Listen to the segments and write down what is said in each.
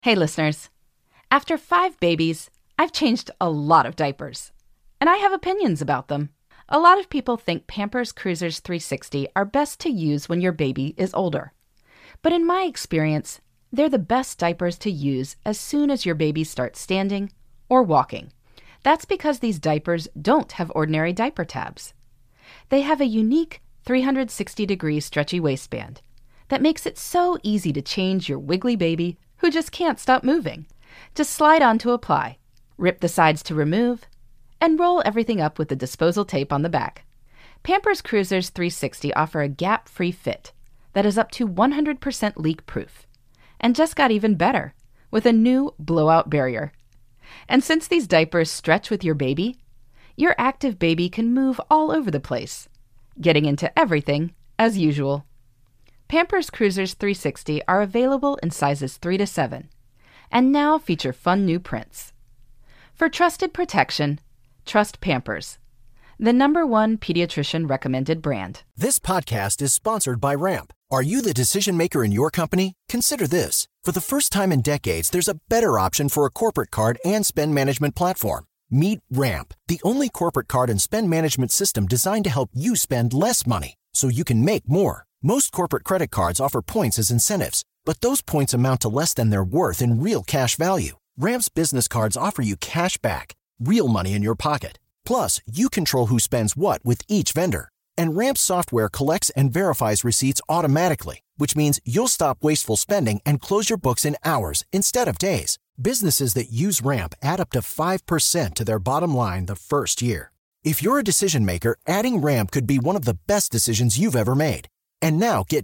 Hey listeners, after 5 babies, I've changed a lot of diapers, and I have opinions about them. A lot of people think Pampers Cruisers 360 are best to use when your baby is older. But in my experience, they're the best diapers to use as soon as your baby starts standing or walking. That's because these diapers don't have ordinary diaper tabs. They have a unique 360-degree stretchy waistband that makes it so easy to change your wiggly baby who just can't stop moving. Just slide on to apply, rip the sides to remove, and roll everything up with the disposal tape on the back. Pampers Cruisers 360 offer a gap-free fit that is up to 100% leak-proof, and just got even better with a new blowout barrier. And since these diapers stretch with your baby, your active baby can move all over the place, getting into everything as usual. Pampers Cruisers 360 are available in sizes 3 to 7, and now feature fun new prints. For trusted protection, trust Pampers, the #1 pediatrician recommended brand. This podcast is sponsored by Ramp. Are you the decision maker in your company? Consider this. For the first time in decades, there's a better option for a corporate card and spend management platform. Meet Ramp, the only corporate card and spend management system designed to help you spend less money so you can make more. Most corporate credit cards offer points as incentives, but those points amount to less than their worth in real cash value. Ramp's business cards offer you cash back, real money in your pocket. Plus, you control who spends what with each vendor. And Ramp's software collects and verifies receipts automatically, which means you'll stop wasteful spending and close your books in hours instead of days. Businesses that use Ramp add up to 5% to their bottom line the first year. If you're a decision maker, adding Ramp could be one of the best decisions you've ever made. And now get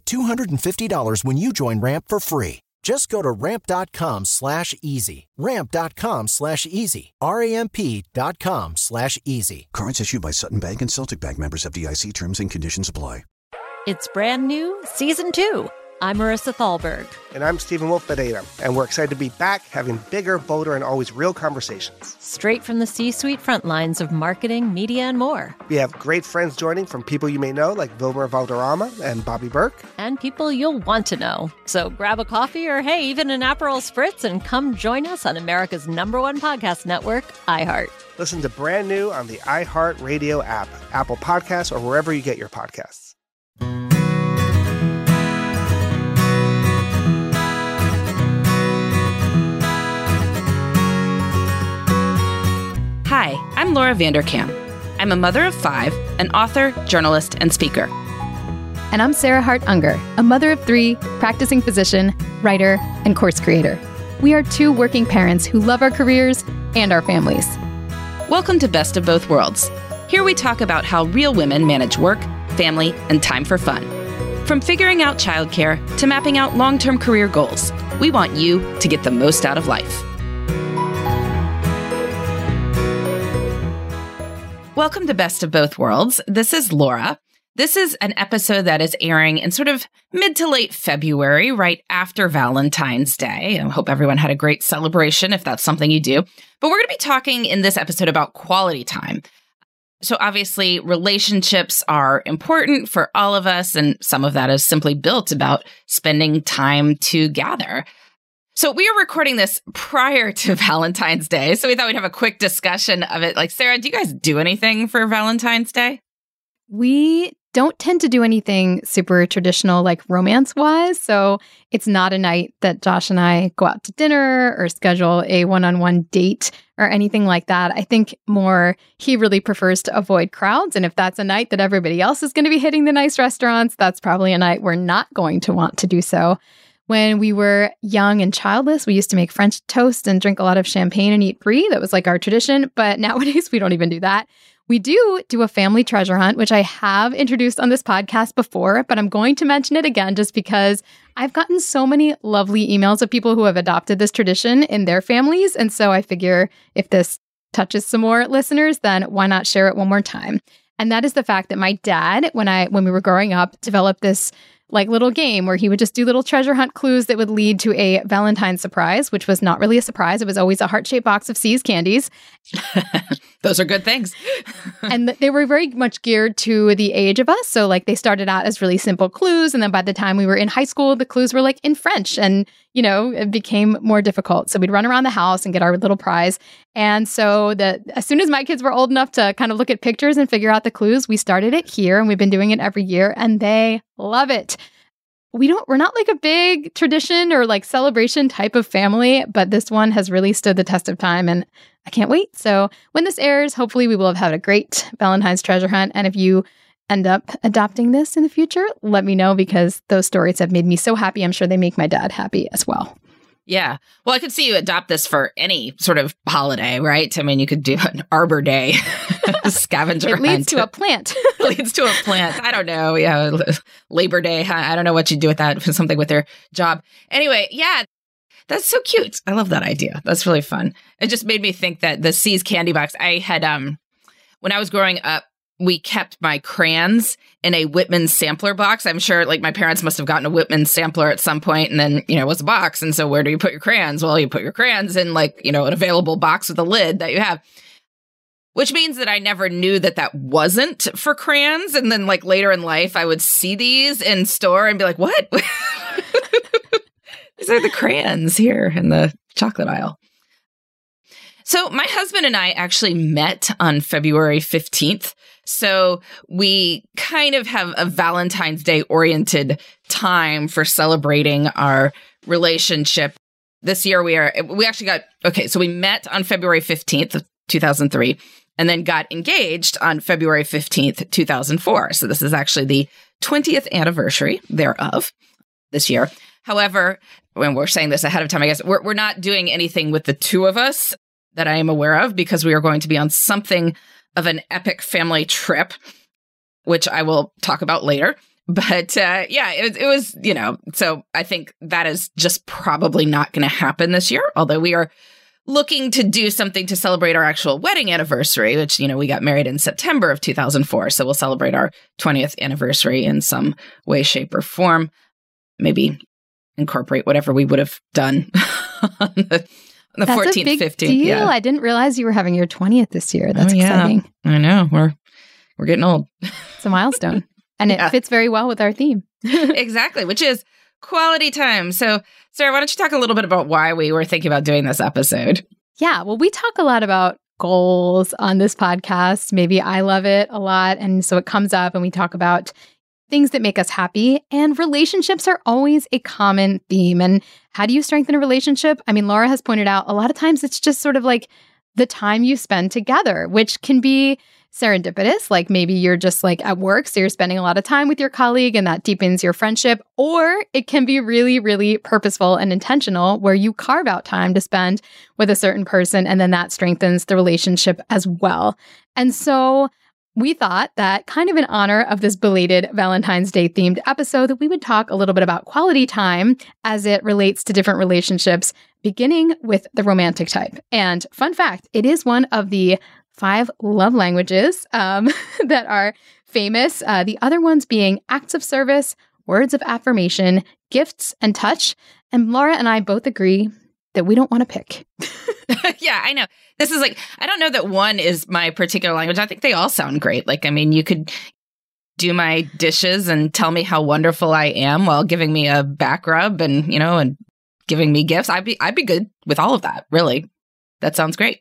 $250 when you join Ramp for free. Just go to ramp.com/easy. Ramp.com/easy. RAMP.com/easy. Cards issued by Sutton Bank and Celtic Bank, members FDIC. Terms and conditions apply. It's brand new, Season 2. I'm Marissa Thalberg. And I'm Stephen Wolf Bedeta, and we're excited to be back having bigger, bolder, and always real conversations. Straight from the C-suite front lines of marketing, media, and more. We have great friends joining from people you may know, like Wilmer Valderrama and Bobby Burke. And people you'll want to know. So grab a coffee or, hey, even an Aperol Spritz and come join us on America's #1 podcast network, iHeart. Listen to Brand New on the iHeart Radio app, Apple Podcasts, or wherever you get your podcasts. Hi, I'm Laura Vanderkam. I'm a mother of 5, an author, journalist, and speaker. And I'm Sarah Hart Unger, a mother of 3, practicing physician, writer, and course creator. We are 2 working parents who love our careers and our families. Welcome to Best of Both Worlds. Here we talk about how real women manage work, family, and time for fun. From figuring out childcare to mapping out long-term career goals, we want you to get the most out of life. Welcome to Best of Both Worlds. This is Laura. This is an episode that is airing in sort of mid to late February, right after Valentine's Day. I hope everyone had a great celebration if that's something you do. But we're going to be talking in this episode about quality time. So obviously, relationships are important for all of us, and some of that is simply built about spending time together. So we are recording this prior to Valentine's Day, so we thought we'd have a quick discussion of it. Like, Sarah, do you guys do anything for Valentine's Day? We don't tend to do anything super traditional, like romance-wise, so it's not a night that Josh and I go out to dinner or schedule a one-on-one date or anything like that. I think more he really prefers to avoid crowds, and if that's a night that everybody else is going to be hitting the nice restaurants, that's probably a night we're not going to want to do so. When we were young and childless, we used to make French toast and drink a lot of champagne and eat brie. That was like our tradition. But nowadays, we don't even do that. We do a family treasure hunt, which I have introduced on this podcast before, but I'm going to mention it again just because I've gotten so many lovely emails of people who have adopted this tradition in their families. And so I figure if this touches some more listeners, then why not share it one more time? And that is the fact that my dad, when we were growing up, developed this like little game where he would just do little treasure hunt clues that would lead to a Valentine's surprise, which was not really a surprise. It was always a heart-shaped box of See's candies. Those are good things. And they were very much geared to the age of us. So like they started out as really simple clues. And then by the time we were in high school, the clues were like in French. And, it became more difficult. So we'd run around the house and get our little prize. And so as soon as my kids were old enough to kind of look at pictures and figure out the clues, we started it here, and we've been doing it every year, and they love it. We're not like a big tradition or like celebration type of family, but this one has really stood the test of time, and I can't wait. So when this airs, hopefully we will have had a great Valentine's treasure hunt. And if you end up adopting this in the future, let me know, because those stories have made me so happy. I'm sure they make my dad happy as well. Yeah. Well, I could see you adopt this for any sort of holiday, right? I mean, you could do an Arbor Day scavenger hunt. It leads to a plant. Leads to a plant. I don't know. Yeah. Labor Day. I don't know what you do with that. Something with their job. Anyway, yeah. That's so cute. I love that idea. That's really fun. It just made me think that the See's candy box, I had, when I was growing up, we kept my crayons in a Whitman sampler box. I'm sure like my parents must have gotten a Whitman sampler at some point, and then, it was a box. And so where do you put your crayons? Well, you put your crayons in like, an available box with a lid that you have, which means that I never knew that wasn't for crayons. And then like later in life, I would see these in store and be like, what? These are the crayons here in the chocolate aisle. So my husband and I actually met on February 15th. So we kind of have a Valentine's Day oriented time for celebrating our relationship. This year so we met on February 15th of 2003 and then got engaged on February 15th, 2004. So this is actually the 20th anniversary thereof this year. However, when we're saying this ahead of time, I guess we're not doing anything with the two of us that I am aware of, because we are going to be on something of an epic family trip, which I will talk about later. But it was, so I think that is just probably not going to happen this year, although we are looking to do something to celebrate our actual wedding anniversary, which, we got married in September of 2004. So we'll celebrate our 20th anniversary in some way, shape, or form. Maybe incorporate whatever we would have done on the 14th, 15th. Deal. Yeah. I didn't realize you were having your 20th this year. That's exciting. I know. We're getting old. It's a milestone. And it fits very well with our theme. Exactly, which is quality time. So, Sarah, why don't you talk a little bit about why we were thinking about doing this episode? Yeah, well, we talk a lot about goals on this podcast. Maybe I love it a lot. And so it comes up and we talk about things that make us happy, and relationships are always a common theme. And how do you strengthen a relationship? I mean, Laura has pointed out a lot of times it's just sort of like the time you spend together, which can be serendipitous. Like maybe you're just like at work, so you're spending a lot of time with your colleague and that deepens your friendship. Or it can be really, really purposeful and intentional where you carve out time to spend with a certain person, and then that strengthens the relationship as well. And so we thought that kind of in honor of this belated Valentine's Day themed episode, that we would talk a little bit about quality time as it relates to different relationships, beginning with the romantic type. And fun fact, it is one of the 5 love languages that are famous. The other ones being acts of service, words of affirmation, gifts, and touch. And Laura and I both agree that we don't want to pick. Yeah, I know. This is like, I don't know that one is my particular language. I think they all sound great. Like, I mean, you could do my dishes and tell me how wonderful I am while giving me a back rub and, and giving me gifts. I'd be good with all of that. Really. That sounds great.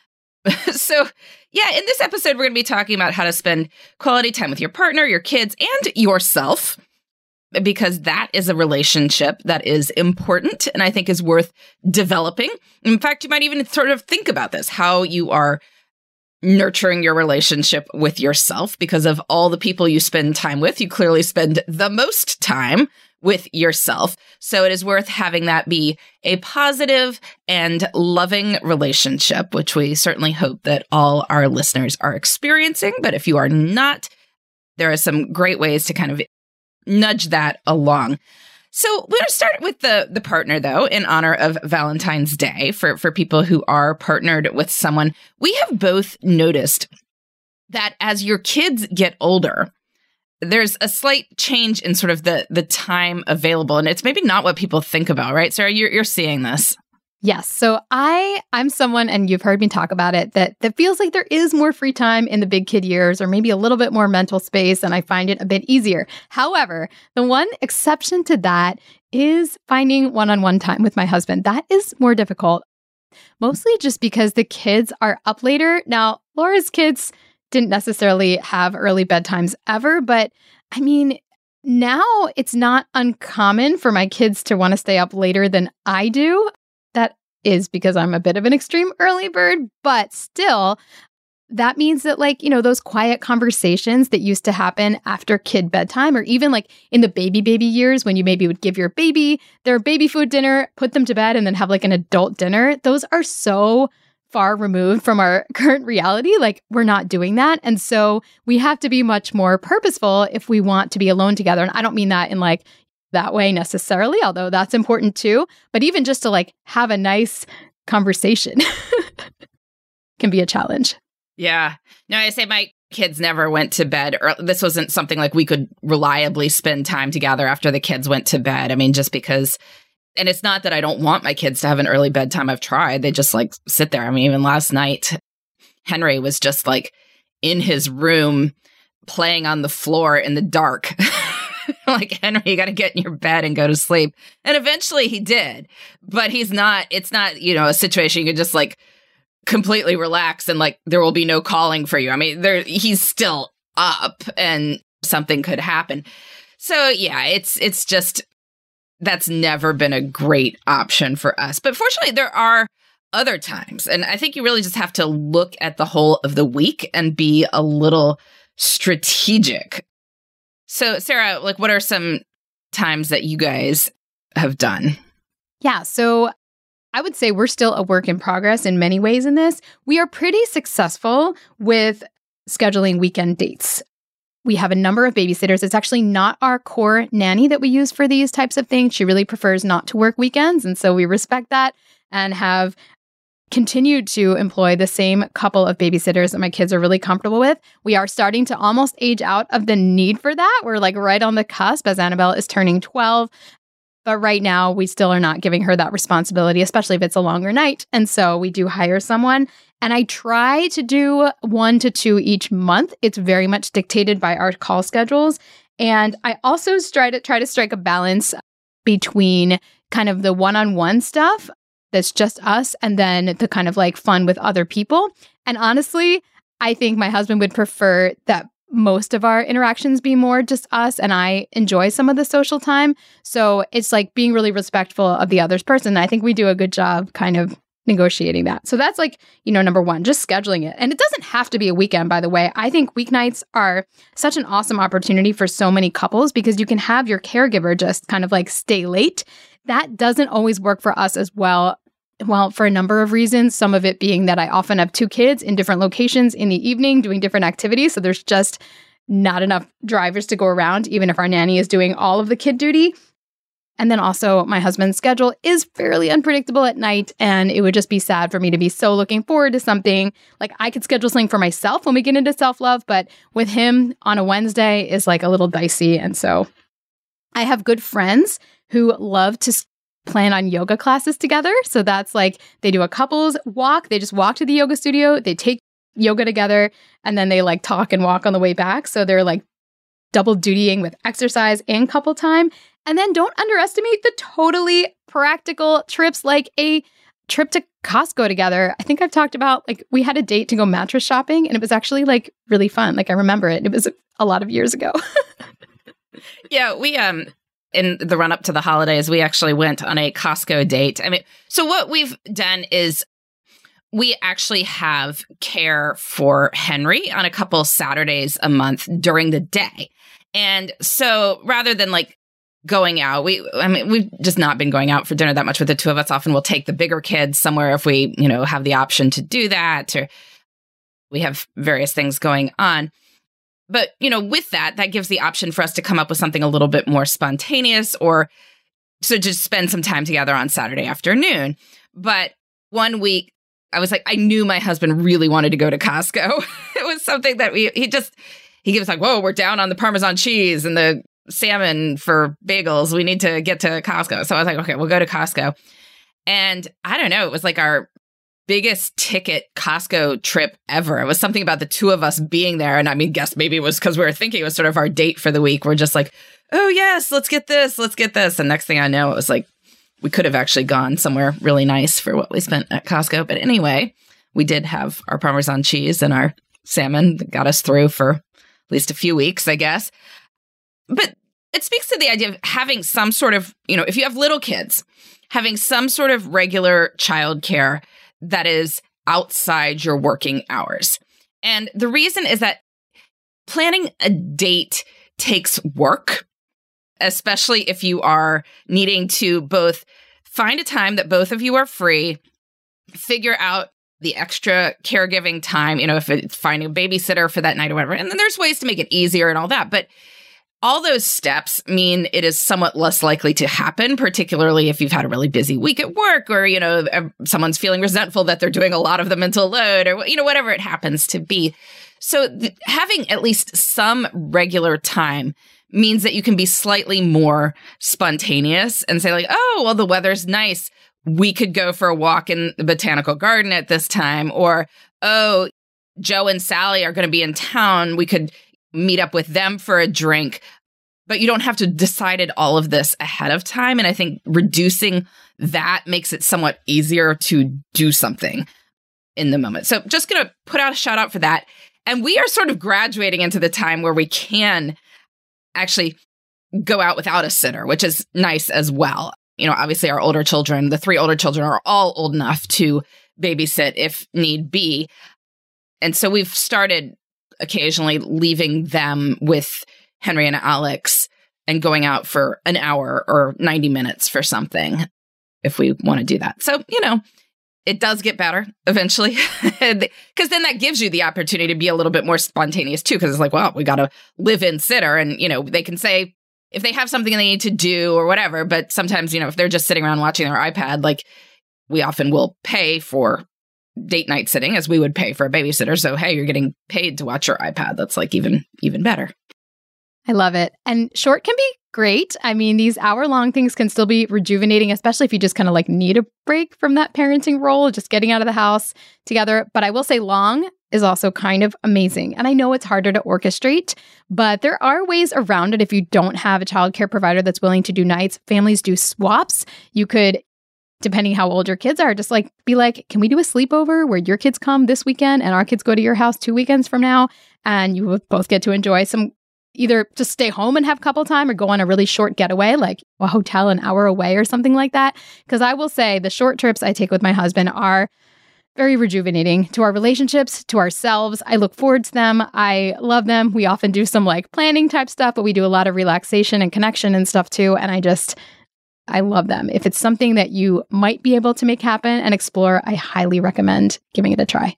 So, yeah, in this episode, we're going to be talking about how to spend quality time with your partner, your kids, and yourself, because that is a relationship that is important and I think is worth developing. In fact, you might even sort of think about this, how you are nurturing your relationship with yourself, because of all the people you spend time with, you clearly spend the most time with yourself. So it is worth having that be a positive and loving relationship, which we certainly hope that all our listeners are experiencing. But if you are not, there are some great ways to kind of nudge that along. So we're going to start with the partner, though, in honor of Valentine's Day for people who are partnered with someone. We have both noticed that as your kids get older, there's a slight change in sort of the time available. And it's maybe not what people think about, right? Sarah, you're seeing this. Yes. So I'm someone, and you've heard me talk about it, that feels like there is more free time in the big kid years, or maybe a little bit more mental space, and I find it a bit easier. However, the one exception to that is finding one-on-one time with my husband. That is more difficult, mostly just because the kids are up later. Now, Laura's kids didn't necessarily have early bedtimes ever, but I mean, now it's not uncommon for my kids to want to stay up later than I do. That is because I'm a bit of an extreme early bird, but still, that means that those quiet conversations that used to happen after kid bedtime, or even like in the baby years when you maybe would give your baby their baby food dinner, put them to bed, and then have like an adult dinner, those are so far removed from our current reality. Like, we're not doing that. And so we have to be much more purposeful if we want to be alone together. And I don't mean that in like that way necessarily, although that's important too. But even just to like have a nice conversation can be a challenge. Yeah. No, I say my kids never went to bed. Or this wasn't something like we could reliably spend time together after the kids went to bed. I mean, just because, and it's not that I don't want my kids to have an early bedtime. I've tried. They just like sit there. I mean, even last night, Henry was just like in his room playing on the floor in the dark. Like, Henry, you got to get in your bed and go to sleep. And eventually he did. But it's not, a situation you can just like completely relax and like there will be no calling for you. I mean, he's still up and something could happen. So yeah, it's just, that's never been a great option for us. But fortunately, there are other times. And I think you really just have to look at the whole of the week and be a little strategic. So, Sarah, like, what are some times that you guys have done? Yeah, so I would say we're still a work in progress in many ways in this. We are pretty successful with scheduling weekend dates. We have a number of babysitters. It's actually not our core nanny that we use for these types of things. She really prefers not to work weekends, and so we respect that and have continued to employ the same couple of babysitters that my kids are really comfortable with. We are starting to almost age out of the need for that. We're like right on the cusp as Annabelle is turning 12. But right now, we still are not giving her that responsibility, especially if it's a longer night. And so we do hire someone. And I try to do 1 to 2 each month. It's very much dictated by our call schedules. And I also try to strike a balance between kind of the one-on-one stuff that's just us, and then the kind of like fun with other people. And honestly, I think my husband would prefer that most of our interactions be more just us, and I enjoy some of the social time. So it's like being really respectful of the other person. I think we do a good job kind of negotiating that. So that's like, number one, just scheduling it. And it doesn't have to be a weekend, by the way. I think weeknights are such an awesome opportunity for so many couples because you can have your caregiver just kind of like stay late. That doesn't always work for us as well. Well, for a number of reasons, some of it being that I often have 2 kids in different locations in the evening doing different activities. So there's just not enough drivers to go around, even if our nanny is doing all of the kid duty. And then also my husband's schedule is fairly unpredictable at night. And it would just be sad for me to be so looking forward to something. Like, I could schedule something for myself when we get into self-love, but with him on a Wednesday is like a little dicey. And so I have good friends who love to plan on yoga classes together. So that's like, they do a couples walk. They just walk to the yoga studio. They take yoga together, and then they like talk and walk on the way back. So they're like double dutying with exercise and couple time. And then don't underestimate the totally practical trips, like a trip to Costco together. I think I've talked about, like, we had a date to go mattress shopping, and it was actually like really fun. Like, I remember it. It was a lot of years ago. Yeah, we in the run up to the holidays, we actually went on a Costco date. I mean, so what we've done is we actually have care for Henry on a couple Saturdays a month during the day. And so rather than like going out, we've just not been going out for dinner that much with the two of us. Often we'll take the bigger kids somewhere if we, have the option to do that, or we have various things going on. But, with that gives the option for us to come up with something a little bit more spontaneous, or so just spend some time together on Saturday afternoon. But one week, I was like, I knew my husband really wanted to go to Costco. It was something that he was like, whoa, we're down on the Parmesan cheese and the salmon for bagels. We need to get to Costco. So I was like, okay, we'll go to Costco. And I don't know, it was like our biggest ticket Costco trip ever. It was something about the two of us being there. And I mean, guess maybe it was because we were thinking it was sort of our date for the week. We're just like, oh, yes, let's get this. Let's get this. And next thing I know, it was like we could have actually gone somewhere really nice for what we spent at Costco. But anyway, we did have our Parmesan cheese and our salmon that got us through for at least a few weeks, I guess. But it speaks to the idea of having some sort of, if you have little kids, having some sort of regular childcare that is outside your working hours. And the reason is that planning a date takes work, especially if you are needing to both find a time that both of you are free, figure out the extra caregiving time, if it's finding a babysitter for that night or whatever. And then there's ways to make it easier and all that. But all those steps mean it is somewhat less likely to happen, particularly if you've had a really busy week at work or, someone's feeling resentful that they're doing a lot of the mental load or, whatever it happens to be. So having at least some regular time means that you can be slightly more spontaneous and say like, oh, well, the weather's nice. We could go for a walk in the botanical garden at this time. Or, oh, Joe and Sally are going to be in town. We could meet up with them for a drink. But you don't have to decide all of this ahead of time. And I think reducing that makes it somewhat easier to do something in the moment. So just going to put out a shout out for that. And we are sort of graduating into the time where we can actually go out without a sitter, which is nice as well. Obviously our older children, the 3 older children are all old enough to babysit if need be. And so we've started occasionally leaving them with Henry and Alex and going out for an hour or 90 minutes for something if we want to do that. So, it does get better eventually because then that gives you the opportunity to be a little bit more spontaneous too. Because it's like, well, we got a live-in sitter and, they can say if they have something they need to do or whatever. But sometimes, if they're just sitting around watching their iPad, like we often will pay for date night sitting as we would pay for a babysitter. So, hey, you're getting paid to watch your iPad. That's like even better. I love it. And short can be great. I mean, these hour-long things can still be rejuvenating, especially if you just kind of like need a break from that parenting role, just getting out of the house together. But I will say long is also kind of amazing. And I know it's harder to orchestrate, but there are ways around it if you don't have a childcare provider that's willing to do nights. Families do swaps. You could, depending how old your kids are, just like be like, can we do a sleepover where your kids come this weekend and our kids go to your house 2 weekends from now? And you both get to enjoy some, either just stay home and have couple time or go on a really short getaway, like a hotel an hour away or something like that. Because I will say the short trips I take with my husband are very rejuvenating to our relationships, to ourselves. I look forward to them. I love them. We often do some like planning type stuff, but we do a lot of relaxation and connection and stuff too. And I love them. If it's something that you might be able to make happen and explore, I highly recommend giving it a try.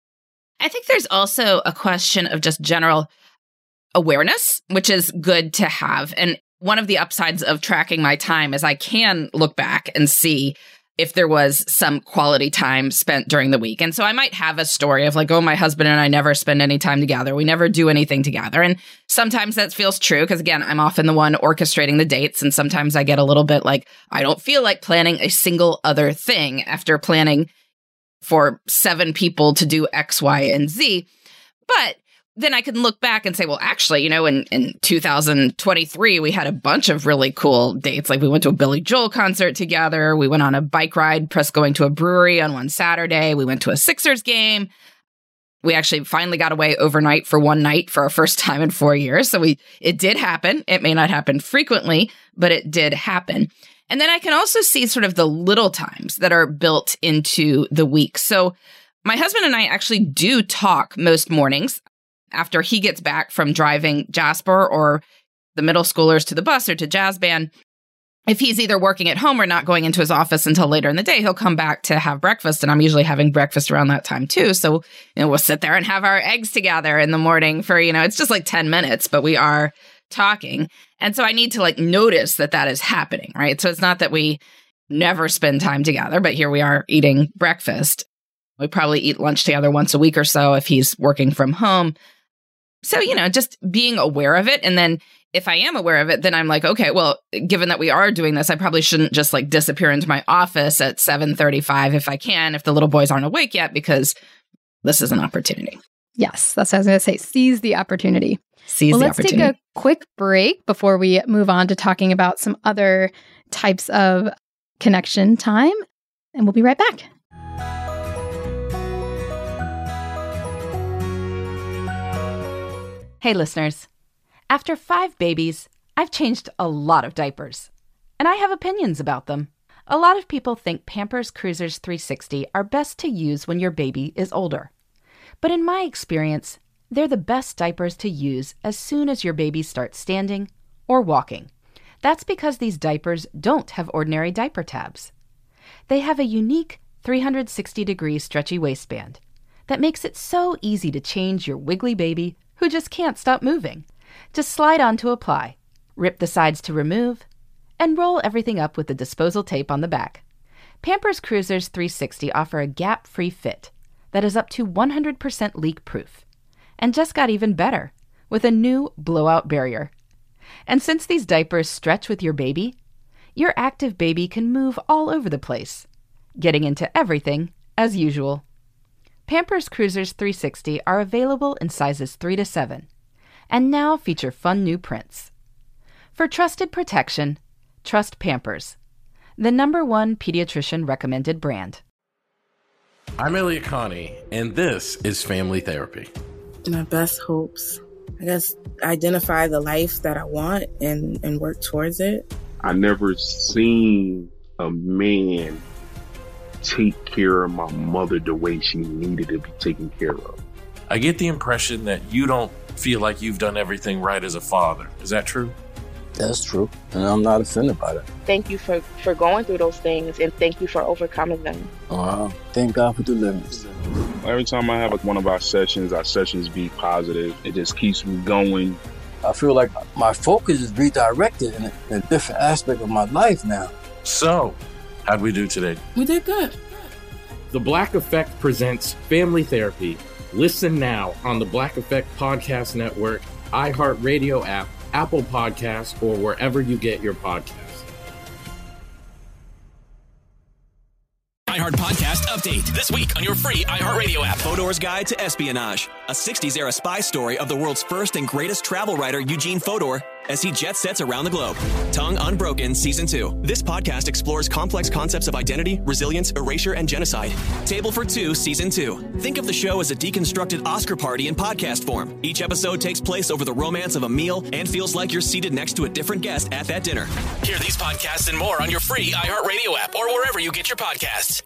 I think there's also a question of just general awareness, which is good to have. And one of the upsides of tracking my time is I can look back and see if there was some quality time spent during the week. And so I might have a story of like, oh, my husband and I never spend any time together. We never do anything together. And sometimes that feels true because, again, I'm often the one orchestrating the dates. And sometimes I get a little bit like, I don't feel like planning a single other thing after planning for 7 people to do X, Y, and Z. But then I can look back and say, well, actually, in 2023, we had a bunch of really cool dates. Like we went to a Billy Joel concert together. We went on a bike ride, plus going to a brewery on one Saturday. We went to a Sixers game. We actually finally got away overnight for one night for our first time in 4 years. So it did happen. It may not happen frequently, but it did happen. And then I can also see sort of the little times that are built into the week. So my husband and I actually do talk most mornings after he gets back from driving Jasper or the middle schoolers to the bus or to jazz band. If he's either working at home or not going into his office until later in the day, he'll come back to have breakfast. And I'm usually having breakfast around that time too. So, we'll sit there and have our eggs together in the morning for, it's just like 10 minutes, but we are talking. And so I need to like notice that is happening, right? So it's not that we never spend time together, but here we are eating breakfast. We probably eat lunch together once a week or so if he's working from home. So, just being aware of it. And then if I am aware of it, then I'm like, okay, well, given that we are doing this, I probably shouldn't just like disappear into my office at 7:35 if I can, if the little boys aren't awake yet, because this is an opportunity. Yes, that's what I was going to say. Seize the opportunity. Let's take a quick break before we move on to talking about some other types of connection time, and we'll be right back. Hey, listeners. After 5 babies, I've changed a lot of diapers, and I have opinions about them. A lot of people think Pampers Cruisers 360 are best to use when your baby is older. But in my experience, they're the best diapers to use as soon as your baby starts standing or walking. That's because these diapers don't have ordinary diaper tabs. They have a unique 360-degree stretchy waistband that makes it so easy to change your wiggly baby who just can't stop moving. Just slide on to apply, rip the sides to remove, and roll everything up with the disposal tape on the back. Pampers Cruisers 360 offer a gap-free fit that is up to 100% leak-proof, and just got even better with a new blowout barrier. And since these diapers stretch with your baby, your active baby can move all over the place, getting into everything as usual. Pampers Cruisers 360 are available in sizes 3 to 7, and now feature fun new prints. For trusted protection, trust Pampers, the #1 pediatrician recommended brand. I'm Elliot Connie, and this is Family Therapy. My best hopes, I guess, identify the life that I want and work towards it. I never seen a man take care of my mother the way she needed to be taken care of. I get the impression that you don't feel like you've done everything right as a father. Is that true? That's true, and I'm not offended by that. Thank you for going through those things, and thank you for overcoming them. Thank God for deliverance. Every time I have one of our sessions be positive. It just keeps me going. I feel like my focus is redirected in a different aspect of my life now. So, how'd we do today? We did good. The Black Effect presents Family Therapy. Listen now on the Black Effect Podcast Network, iHeartRadio app, Apple Podcasts, or wherever you get your podcasts. iHeart Podcast Update. This week on your free iHeartRadio app. Fodor's Guide to Espionage. A 60s-era spy story of the world's first and greatest travel writer, Eugene Fodor, as he jet sets around the globe. Tongue Unbroken Season 2. This podcast explores complex concepts of identity, resilience, erasure, and genocide. Table for Two Season 2. Think of the show as a deconstructed Oscar party in podcast form. Each episode takes place over the romance of a meal and feels like you're seated next to a different guest at that dinner. Hear these podcasts and more on your free iHeartRadio app or wherever you get your podcasts.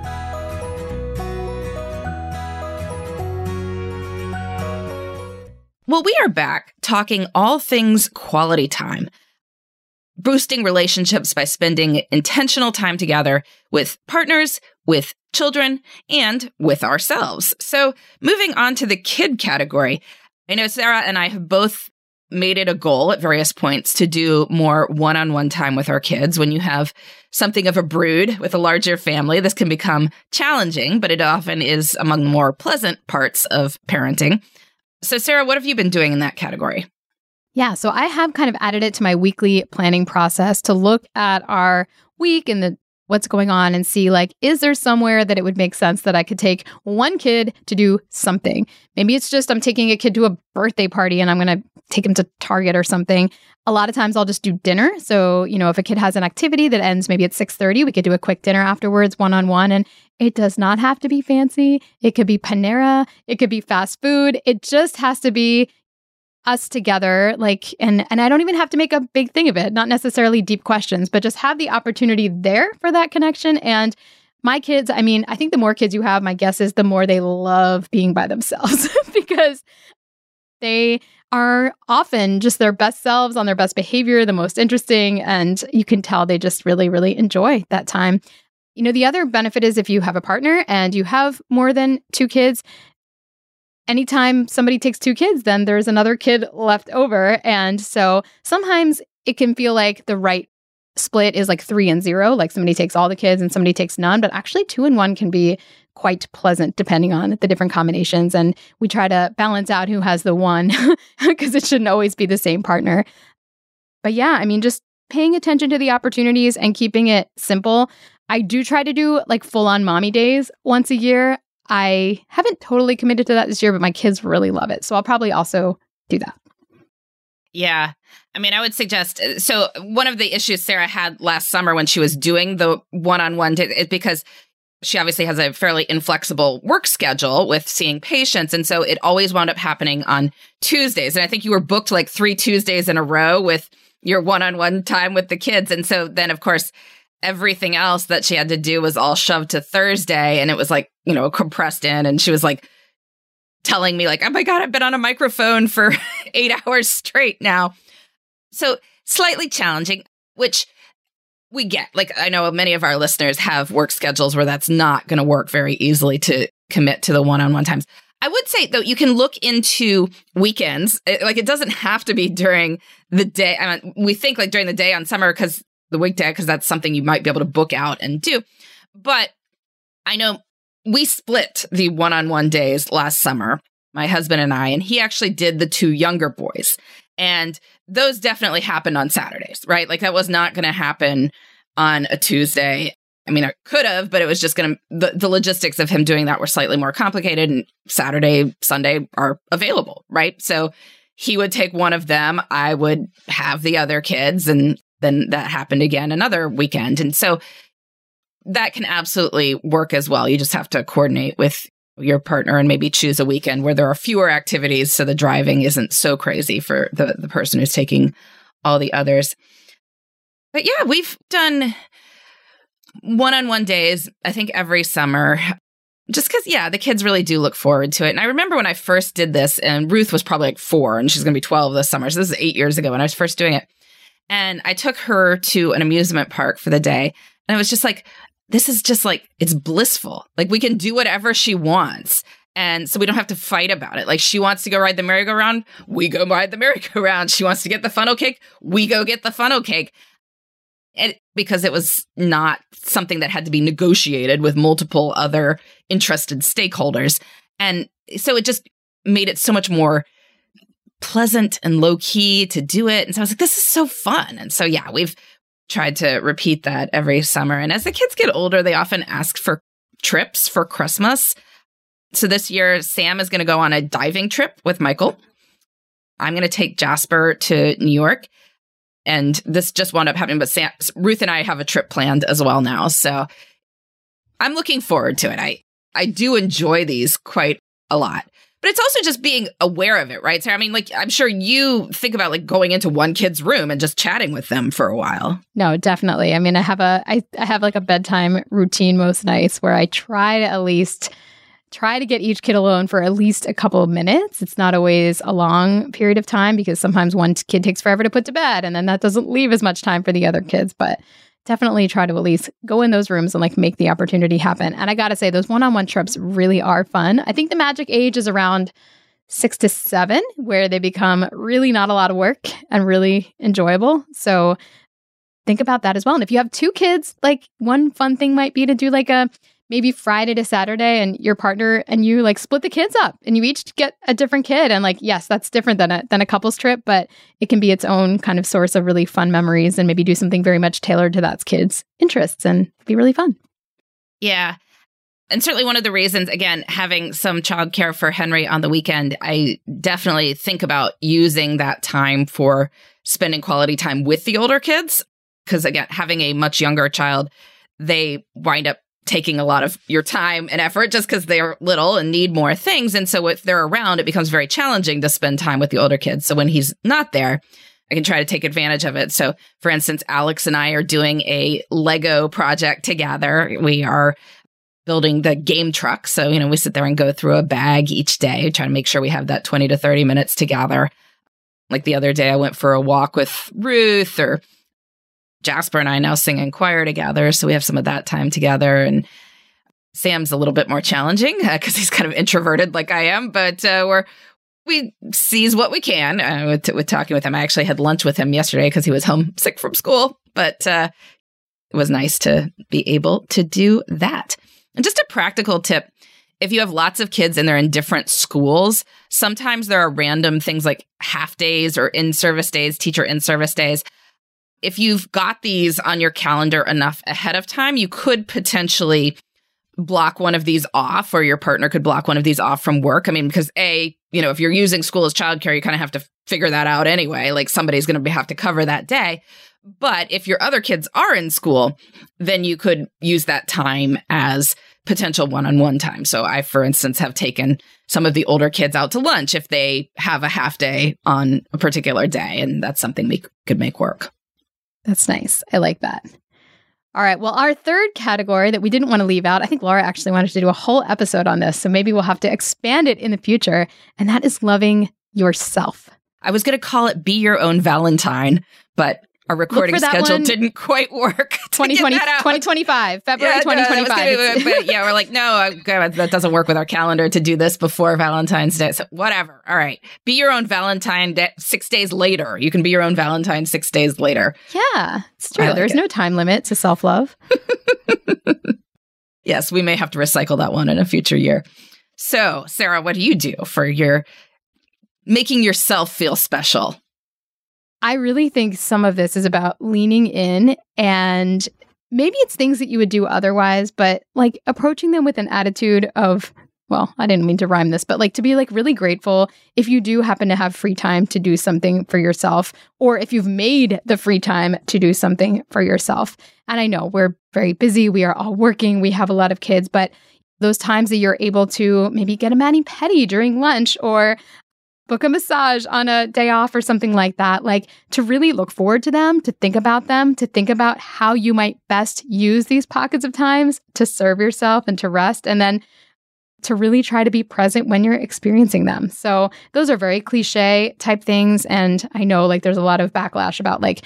Well, we are back talking all things quality time, boosting relationships by spending intentional time together with partners, with children, and with ourselves. So moving on to the kid category, I know Sarah and I have both made it a goal at various points to do more one-on-one time with our kids. When you have something of a brood with a larger family, this can become challenging, but it often is among the more pleasant parts of parenting. So, Sarah, what have you been doing in that category? Yeah, so I have kind of added it to my weekly planning process to look at our week and what's going on and see, like, is there somewhere that it would make sense that I could take one kid to do something? Maybe it's just I'm taking a kid to a birthday party and I'm going to take him to Target or something. A lot of times I'll just do dinner. So, if a kid has an activity that ends maybe at 6:30, we could do a quick dinner afterwards, one-on-one. And it does not have to be fancy. It could be Panera. It could be fast food. It just has to be us together. And I don't even have to make a big thing of it, not necessarily deep questions, but just have the opportunity there for that connection. And my kids, I think the more kids you have, my guess is the more they love being by themselves because they are often just their best selves on their best behavior, the most interesting, and you can tell they just really, really enjoy that time. The other benefit is if you have a partner and you have more than 2 kids, anytime somebody takes 2 kids, then there's another kid left over. And so sometimes it can feel like the right split is like 3 and 0, like somebody takes all the kids and somebody takes none, but actually 2 and 1 can be quite pleasant depending on the different combinations. And we try to balance out who has the one because it shouldn't always be the same partner. But yeah, I mean, just paying attention to the opportunities and keeping it simple. I do try to do like full-on mommy days once a year. I haven't totally committed to that this year, but my kids really love it. So I'll probably also do that. Yeah. I mean, I would suggest, so one of the issues Sarah had last summer when she was doing the one-on-one is because she obviously has a fairly inflexible work schedule with seeing patients. And so it always wound up happening on Tuesdays. And I think you were booked like 3 Tuesdays in a row with your one-on-one time with the kids. And so then, of course, everything else that she had to do was all shoved to Thursday. And it was like, you know, compressed in. And she was like telling me like, oh my God, I've been on a microphone for 8 hours straight now. So slightly challenging, which we get. Like, I know many of our listeners have work schedules where that's not going to work very easily to commit to the one-on-one times. I would say, though, you can look into weekends. Like, it doesn't have to be during the day. I mean, we think like during the day on summer because the weekday, because that's something you might be able to book out and do. But I know we split the one-on-one days last summer, my husband and I, and he actually did the 2 younger boys. And those definitely happened on Saturdays, right? Like that was not going to happen on a Tuesday. I mean, it could have, but it was just going to, the logistics of him doing that were slightly more complicated, and Saturday, Sunday are available, right? So he would take one of them, I would have the other kids, and then that happened again another weekend. And so that can absolutely work as well. You just have to coordinate with your partner and maybe choose a weekend where there are fewer activities so the driving isn't so crazy for the person who's taking all the others. But yeah, we've done one-on-one days, I think, every summer, just because, yeah, the kids really do look forward to it. And I remember when I first did this, and Ruth was probably like 4, and she's going to be 12 this summer. So this is 8 years ago when I was first doing it. And I took her to an amusement park for the day. And I was just like, this is just like, it's blissful. Like we can do whatever she wants. And so we don't have to fight about it. Like she wants to go ride the merry-go-round, we go ride the merry-go-round. She wants to get the funnel cake, we go get the funnel cake. And because it was not something that had to be negotiated with multiple other interested stakeholders. And so it just made it so much more pleasant and low key to do it. And so I was like, this is so fun. And so, yeah, we've tried to repeat that every summer. And as the kids get older, they often ask for trips for Christmas. So this year, Sam is going to go on a diving trip with Michael. I'm going to take Jasper to New York. And this just wound up happening, but Ruth and I have a trip planned as well now. So I'm looking forward to it. I do enjoy these quite a lot. But it's also just being aware of it, right, Sarah? I mean, like, I'm sure you think about like going into one kid's room and just chatting with them for a while. No, definitely. I mean, I have like a bedtime routine most nights where I try to at least try to get each kid alone for at least a couple of minutes. It's not always a long period of time because sometimes one kid takes forever to put to bed and then that doesn't leave as much time for the other kids. But definitely try to at least go in those rooms and like make the opportunity happen. And I got to say, those one-on-one trips really are fun. I think the magic age is around 6 to 7, where they become really not a lot of work and really enjoyable. So think about that as well. And if you have 2 kids, like one fun thing might be to do like a maybe Friday to Saturday and your partner and you like split the kids up and you each get a different kid. And like, yes, that's different than a couple's trip, but it can be its own kind of source of really fun memories and maybe do something very much tailored to that kid's interests and be really fun. Yeah. And certainly one of the reasons, again, having some childcare for Henry on the weekend, I definitely think about using that time for spending quality time with the older kids. Because again, having a much younger child, they wind up taking a lot of your time and effort just because they're little and need more things. And so if they're around, it becomes very challenging to spend time with the older kids. So when he's not there, I can try to take advantage of it. So for instance, Alex and I are doing a Lego project together. We are building the game truck. So, you know, we sit there and go through a bag each day, try to make sure we have that 20 to 30 minutes together. Like the other day, I went for a walk with Ruth, or Jasper and I now sing in choir together. So we have some of that time together. And Sam's a little bit more challenging because he's kind of introverted like I am, but we seize what we can with talking with him. I actually had lunch with him yesterday because he was homesick from school, but it was nice to be able to do that. And just a practical tip, if you have lots of kids and they're in different schools, sometimes there are random things like half days or in-service days, teacher in-service days. If you've got these on your calendar enough ahead of time, you could potentially block one of these off, or your partner could block one of these off from work. I mean, because if you're using school as childcare, you kind of have to figure that out anyway. Like somebody's going to have to cover that day. But if your other kids are in school, then you could use that time as potential one-on-one time. So I, for instance, have taken some of the older kids out to lunch if they have a half day on a particular day. And that's something we could make work. That's nice. I like that. All right. Well, our third category that we didn't want to leave out, I think Laura actually wanted to do a whole episode on this, so maybe we'll have to expand it in the future, and that is loving yourself. I was going to call it Be Your Own Valentine, but our recording schedule didn't quite work. 2025, February 2025. We're like, no, that doesn't work with our calendar to do this before Valentine's Day. So whatever. All right. Be your own Valentine 6 days later. You can be your own Valentine 6 days later. Yeah, it's true. There's no time limit to self-love. Yes, we may have to recycle that one in a future year. So, Sarah, what do you do for your making yourself feel special? I really think some of this is about leaning in, and maybe it's things that you would do otherwise, but like approaching them with an attitude of, well, I didn't mean to rhyme this, but like to be like really grateful if you do happen to have free time to do something for yourself, or if you've made the free time to do something for yourself. And I know we're very busy. We are all working. We have a lot of kids, but those times that you're able to maybe get a mani-pedi during lunch, or book a massage on a day off or something like that, like to really look forward to them, to think about how you might best use these pockets of times to serve yourself and to rest, and then to really try to be present when you're experiencing them. So those are very cliche type things. And I know like there's a lot of backlash about like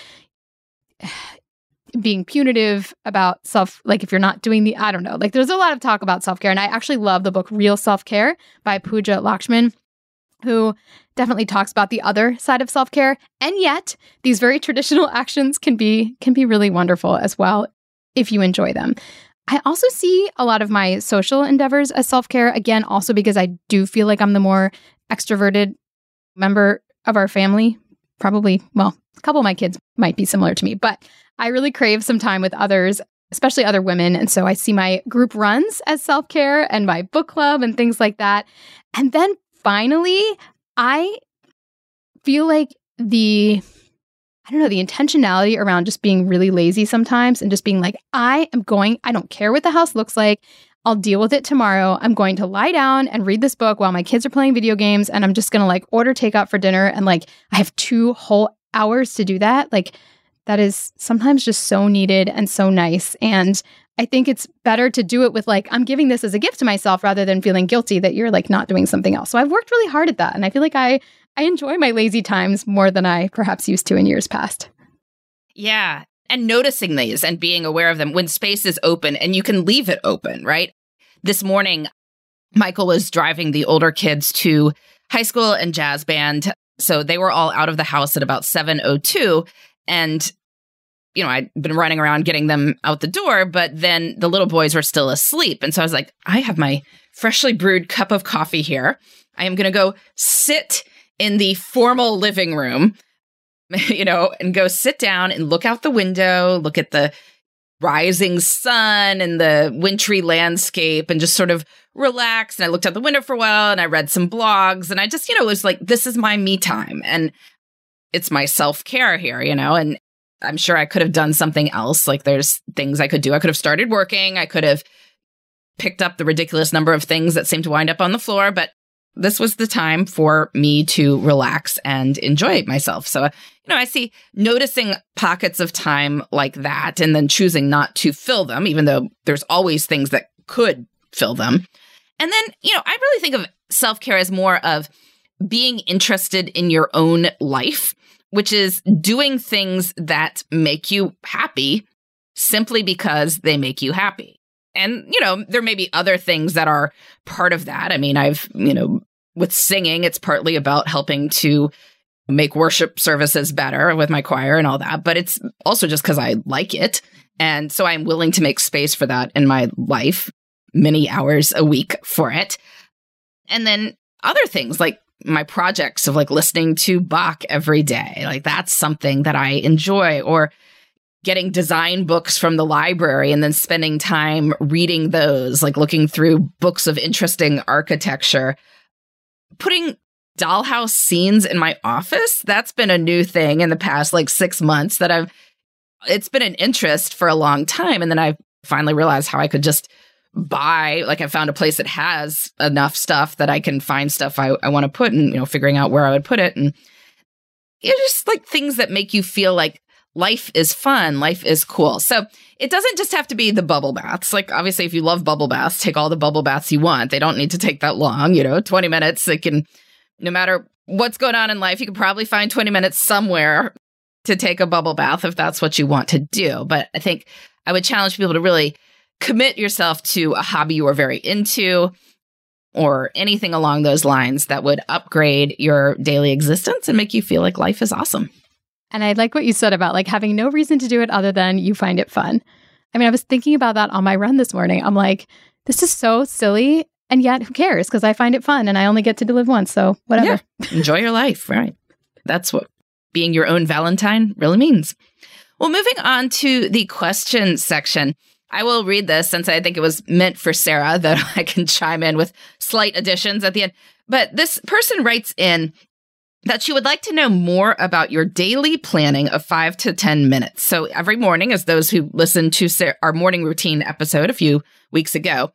being punitive about self, like if you're not doing I don't know, like there's a lot of talk about self-care. And I actually love the book Real Self-Care by Pooja Lakshman, who definitely talks about the other side of self-care. And yet, these very traditional actions can be really wonderful as well if you enjoy them. I also see a lot of my social endeavors as self-care, again, also because I do feel like I'm the more extroverted member of our family. Probably, well, a couple of my kids might be similar to me, but I really crave some time with others, especially other women. And so I see my group runs as self-care and my book club and things like that. And then finally, I feel like the intentionality around just being really lazy sometimes and just being like, I don't care what the house looks like. I'll deal with it tomorrow. I'm going to lie down and read this book while my kids are playing video games. And I'm just going to like order takeout for dinner. And like, I have 2 whole hours to do that. Like that is sometimes just so needed and so nice. And I think it's better to do it with like, I'm giving this as a gift to myself rather than feeling guilty that you're like not doing something else. So I've worked really hard at that. And I feel like I enjoy my lazy times more than I perhaps used to in years past. Yeah. And noticing these and being aware of them when space is open, and you can leave it open, right? This morning, Michael was driving the older kids to high school and jazz band. So they were all out of the house at about 7:02. And I'd been running around getting them out the door, but then the little boys were still asleep. And so I was like, I have my freshly brewed cup of coffee here. I am going to go sit in the formal living room, and go sit down and look out the window, look at the rising sun and the wintry landscape and just sort of relax. And I looked out the window for a while and I read some blogs, and I just, was like, this is my me time and it's my self-care here, and I'm sure I could have done something else. Like there's things I could do. I could have started working. I could have picked up the ridiculous number of things that seem to wind up on the floor, but this was the time for me to relax and enjoy myself. So, I see noticing pockets of time like that and then choosing not to fill them, even though there's always things that could fill them. And then, I really think of self-care as more of being interested in your own life, which is doing things that make you happy simply because they make you happy. And, there may be other things that are part of that. I mean, with singing, it's partly about helping to make worship services better with my choir and all that. But it's also just because I like it. And so I'm willing to make space for that in my life. many hours a week for it. And then other things like my projects of like listening to Bach every day. Like that's something that I enjoy, or getting design books from the library and then spending time reading those, like looking through books of interesting architecture. Putting dollhouse scenes in my office, that's been a new thing in the past like 6 months that it's been an interest for a long time. And then I finally realized how I could just buy, like I found a place that has enough stuff that I can find stuff I want to put, and, figuring out where I would put it. And it's just like things that make you feel like life is fun, life is cool. So it doesn't just have to be the bubble baths. Like obviously if you love bubble baths, take all the bubble baths you want. They don't need to take that long, 20 minutes. It can, no matter what's going on in life, you can probably find 20 minutes somewhere to take a bubble bath if that's what you want to do. But I think I would challenge people to really commit yourself to a hobby you are very into, or anything along those lines that would upgrade your daily existence and make you feel like life is awesome. And I like what you said about like having no reason to do it other than you find it fun. I mean, I was thinking about that on my run this morning. I'm like, this is so silly. And yet who cares? Because I find it fun and I only get to live once. So whatever. Yeah. Enjoy your life. Right. That's what being your own Valentine really means. Well, moving on to the question section. I will read this since I think it was meant for Sarah, that I can chime in with slight additions at the end. But this person writes in that she would like to know more about your daily planning of 5 to 10 minutes. So every morning, as those who listened to our morning routine episode a few weeks ago,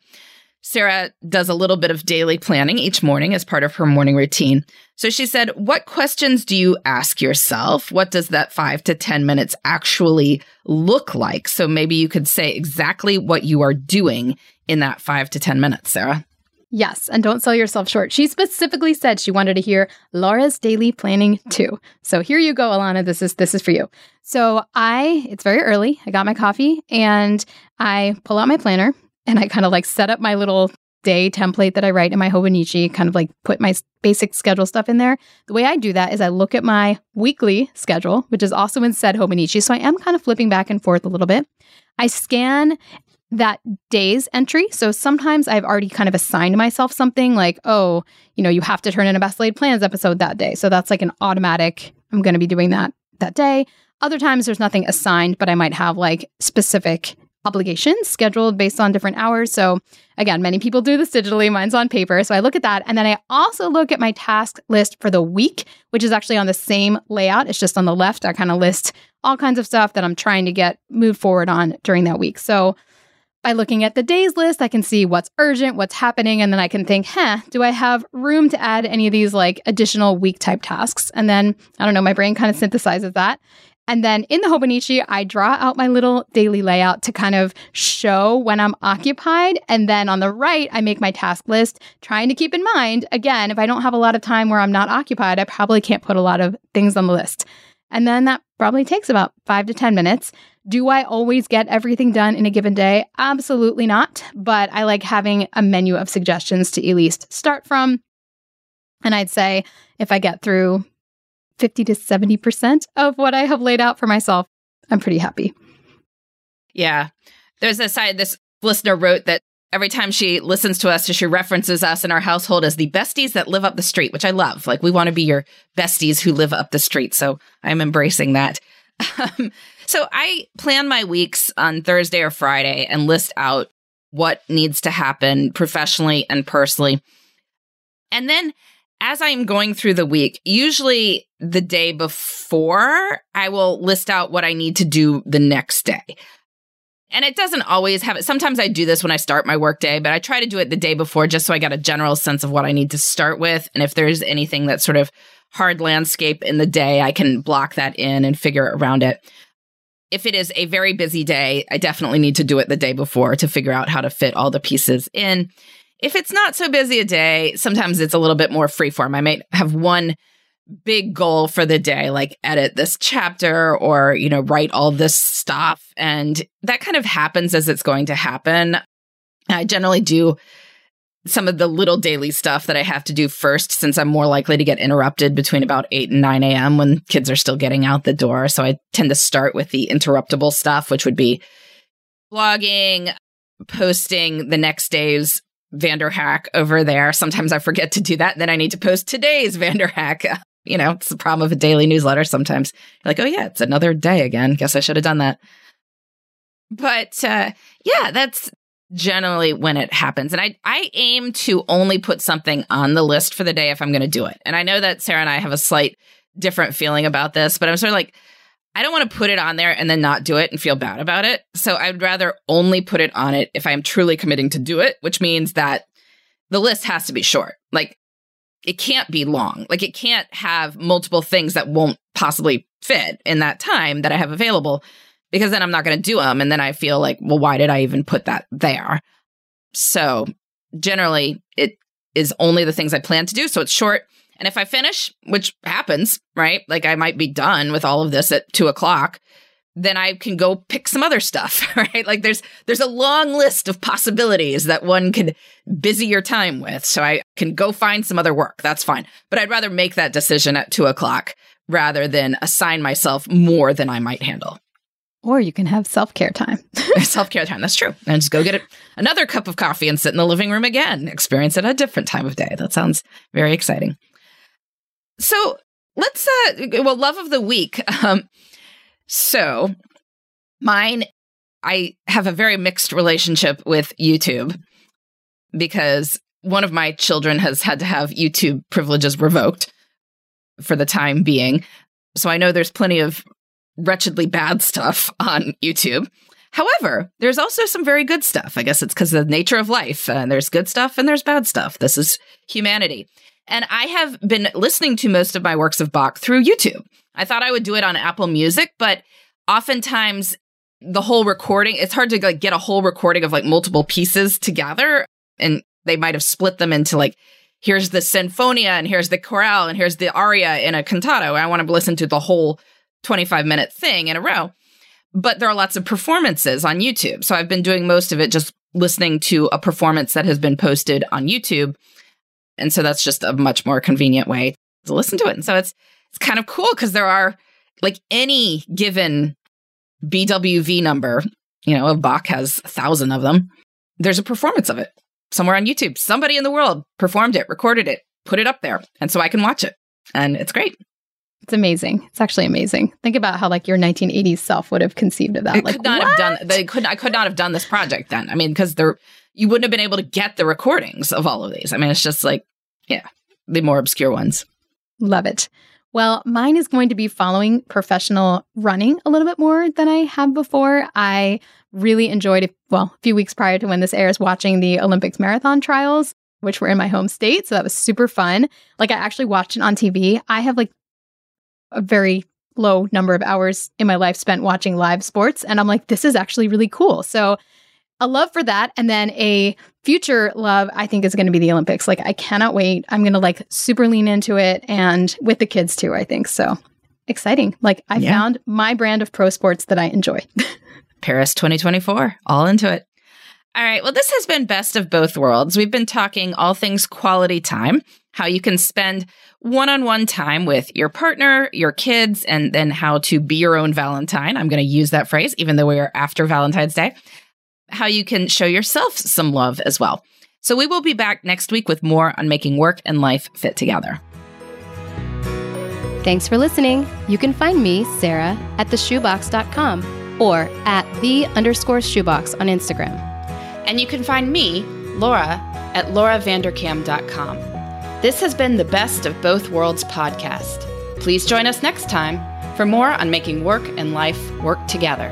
Sarah does a little bit of daily planning each morning as part of her morning routine. So she said, what questions do you ask yourself? What does that 5 to 10 minutes actually look like? So maybe you could say exactly what you are doing in that 5 to 10 minutes, Sarah. Yes, and don't sell yourself short. She specifically said she wanted to hear Laura's daily planning too. So here you go, Alana. This is for you. So it's very early. I got my coffee and I pull out my planner and I kind of like set up my little day template that I write in my Hobonichi, kind of like put my basic schedule stuff in there. The way I do that is I look at my weekly schedule, which is also in said Hobonichi. So I am kind of flipping back and forth a little bit. I scan that day's entry. So sometimes I've already kind of assigned myself something like, you have to turn in a Best Laid Plans episode that day. So that's like an automatic, I'm going to be doing that day. Other times there's nothing assigned, but I might have like specific obligations scheduled based on different hours. So again, many people do this digitally. Mine's on paper. So I look at that. And then I also look at my task list for the week, which is actually on the same layout. It's just on the left. I kind of list all kinds of stuff that I'm trying to move forward on during that week. So by looking at the days list, I can see what's urgent, what's happening, and then I can think, do I have room to add any of these like additional week type tasks? And then, I don't know, my brain kind of synthesizes that. And then in the Hobonichi, I draw out my little daily layout to kind of show when I'm occupied. And then on the right, I make my task list, trying to keep in mind, again, if I don't have a lot of time where I'm not occupied, I probably can't put a lot of things on the list. And then that probably takes about 5 to 10 minutes. Do I always get everything done in a given day? Absolutely not. But I like having a menu of suggestions to at least start from. And I'd say if I get through 50 to 70% of what I have laid out for myself, I'm pretty happy. Yeah. There's this listener wrote that every time she listens to us, she references us in our household as the besties that live up the street, which I love. Like, we want to be your besties who live up the street. So I'm embracing that. So I plan my weeks on Thursday or Friday and list out what needs to happen professionally and personally. And then as I'm going through the week, usually the day before, I will list out what I need to do the next day. And it doesn't always have it. Sometimes I do this when I start my workday, but I try to do it the day before just so I got a general sense of what I need to start with. And if there's anything that's sort of hard landscape in the day, I can block that in and figure around it. If it is a very busy day, I definitely need to do it the day before to figure out how to fit all the pieces in. If it's not so busy a day, sometimes it's a little bit more freeform. I might have one big goal for the day, like edit this chapter or, write all this stuff. And that kind of happens as it's going to happen. I generally do some of the little daily stuff that I have to do first, since I'm more likely to get interrupted between about 8 and 9 a.m. when kids are still getting out the door. So I tend to start with the interruptible stuff, which would be blogging, posting the next day's Vanderhack over there. Sometimes I forget to do that. Then I need to post today's Vanderhack. It's the problem of a daily newsletter. Sometimes you're like, oh yeah, it's another day again. Guess I should have done that. But that's generally when it happens. And I aim to only put something on the list for the day if I'm going to do it. And I know that Sarah and I have a slight different feeling about this, but I'm sort of like, I don't want to put it on there and then not do it and feel bad about it. So I'd rather only put it on it if I'm truly committing to do it, which means that the list has to be short. Like, it can't be long. Like, it can't have multiple things that won't possibly fit in that time that I have available, because then I'm not going to do them. And then I feel like, well, why did I even put that there? So generally, it is only the things I plan to do. So it's short. And if I finish, which happens, right? Like, I might be done with all of this at 2:00, then I can go pick some other stuff, right? Like, there's a long list of possibilities that one could busy your time with. So I can go find some other work. That's fine. But I'd rather make that decision at 2:00 rather than assign myself more than I might handle. Or you can have self-care time. Self-care time. That's true. And just go get another cup of coffee and sit in the living room again. Experience it at a different time of day. That sounds very exciting. So let's, love of the week. So mine, I have a very mixed relationship with YouTube because one of my children has had to have YouTube privileges revoked for the time being. So I know there's plenty of wretchedly bad stuff on YouTube. However, there's also some very good stuff. I guess it's because of the nature of life. There's good stuff and there's bad stuff. This is humanity. And I have been listening to most of my works of Bach through YouTube. I thought I would do it on Apple Music, but oftentimes the whole recording, it's hard to get a whole recording of multiple pieces together. And they might have split them into here's the sinfonia and here's the chorale and here's the aria in a cantato. I want to listen to the whole 25-minute thing in a row. But there are lots of performances on YouTube. So I've been doing most of it just listening to a performance that has been posted on YouTube. And so that's just a much more convenient way to listen to it. And so it's kind of cool because there are any given BWV number, Bach has 1,000 of them. There's a performance of it somewhere on YouTube. Somebody in the world performed it, recorded it, put it up there. And so I can watch it. And it's great. It's amazing. It's actually amazing. Think about how your 1980s self would have conceived of that. I could not have done this project then. I mean, because you wouldn't have been able to get the recordings of all of these. I mean, it's just the more obscure ones. Love it. Well, mine is going to be following professional running a little bit more than I have before. I really enjoyed a few weeks prior to when this airs, watching the Olympics marathon trials, which were in my home state. So that was super fun. I actually watched it on TV. I have a very low number of hours in my life spent watching live sports. And I'm this is actually really cool. So a love for that. And then a future love, I think, is going to be the Olympics. I cannot wait. I'm going to super lean into it, and with the kids too, I think. So exciting. I found my brand of pro sports that I enjoy. Paris 2024, all into it. All right. Well, this has been Best of Both Worlds. We've been talking all things quality time, how you can spend one-on-one time with your partner, your kids, and then how to be your own Valentine. I'm going to use that phrase, even though we are after Valentine's Day. How you can show yourself some love as well. So we will be back next week with more on making work and life fit together. Thanks for listening. You can find me, Sarah, at theshoebox.com or at @the_shoebox on Instagram. And you can find me, Laura, at lauravanderkam.com. This has been the Best of Both Worlds podcast. Please join us next time for more on making work and life work together.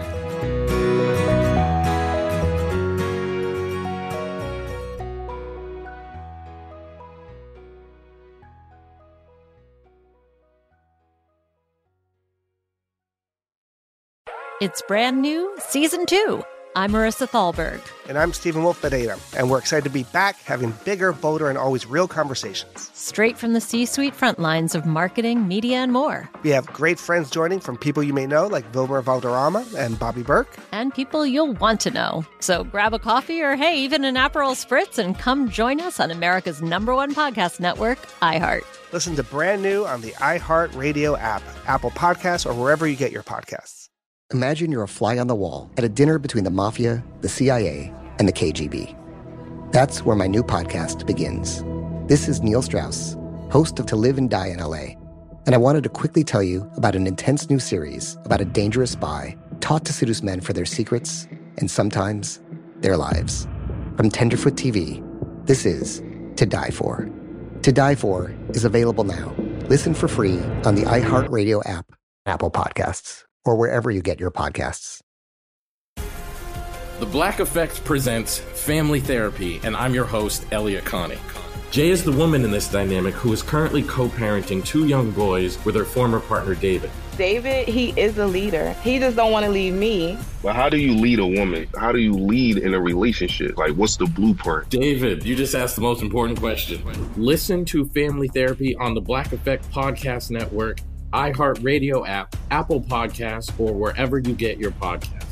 It's brand new, Season 2. I'm Marissa Thalberg. And I'm Stephen Wolf Pereira. And we're excited to be back having bigger, bolder, and always real conversations. Straight from the C-suite front lines of marketing, media, and more. We have great friends joining from people you may know, like Wilmer Valderrama and Bobby Burke. And people you'll want to know. So grab a coffee or, hey, even an Aperol Spritz and come join us on America's #1 podcast network, iHeart. Listen to Brand New on the iHeart Radio app, Apple Podcasts, or wherever you get your podcasts. Imagine you're a fly on the wall at a dinner between the mafia, the CIA, and the KGB. That's where my new podcast begins. This is Neil Strauss, host of To Live and Die in LA, and I wanted to quickly tell you about an intense new series about a dangerous spy taught to seduce men for their secrets and sometimes their lives. From Tenderfoot TV, this is To Die For. To Die For is available now. Listen for free on the iHeartRadio app, Apple Podcasts, or wherever you get your podcasts. The Black Effect presents Family Therapy, and I'm your host, Elliot Connie. Jay is the woman in this dynamic who is currently co-parenting 2 young boys with her former partner, David. David, he is a leader. He just don't want to leave me. But how do you lead a woman? How do you lead in a relationship? Like, what's the blueprint? David, you just asked the most important question. Listen to Family Therapy on the Black Effect Podcast Network, iHeartRadio app, Apple Podcasts, or wherever you get your podcasts.